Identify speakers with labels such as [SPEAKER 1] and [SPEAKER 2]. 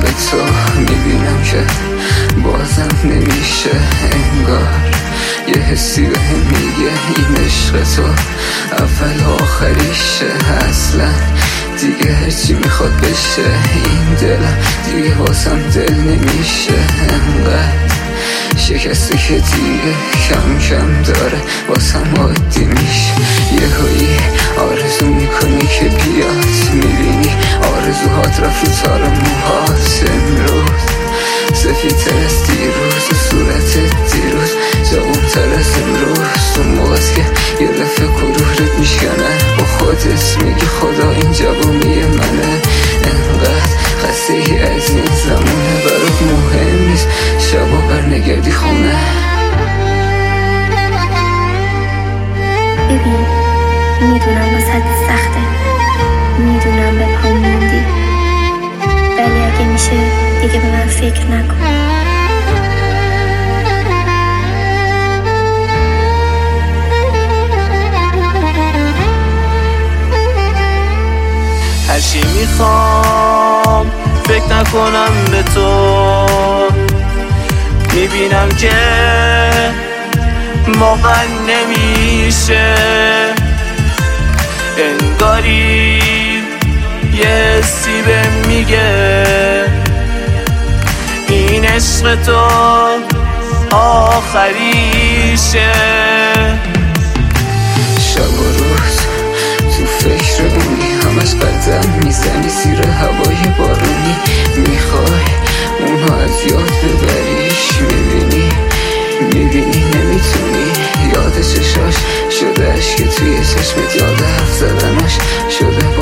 [SPEAKER 1] به تو میبینم که بازم نمیشه. انگار یه حسی بهم میگه این عشق تو اول و آخریشه. اصلا دیگه هرچی میخواد بشه، این دلم دیگه واسم دل نمیشه. انقدر شکسته که دیگه کم کم داره واسم عادی میشه. یهویی آرزو میکنی که بیاد، میبینی آرزوهات رفت رو تار موهات. امروز سفیدتر از دیروز و صورتت دیروز جوان‌تر از امروز. اون موقعست که یه دفعه کروهت میشکنه، با خودت میگی خدا این جوانی منه. انقدر خسته ای از این زمونه، برات مهم نیست شبا برنگردی خونه.
[SPEAKER 2] ببین میدونم واسه سخته، میدونم به پا موندی، ولی اگه میشه دیگه به من فکر نکن.
[SPEAKER 3] هرچی میخوام فکر نکنم به تو، میبینم که واقعا نمیشه. انگاری یه حسی بهم میگه این عشق تو آخریشه.
[SPEAKER 1] شب و روز تو فکر اونی، همش قدم میزنی زیر هوای بارونی. میخوای اونو از یاد ببریش، میبینی نمیتونی. یاد چشاش شده اشک توی چشمت، یاد حرف زدناش شده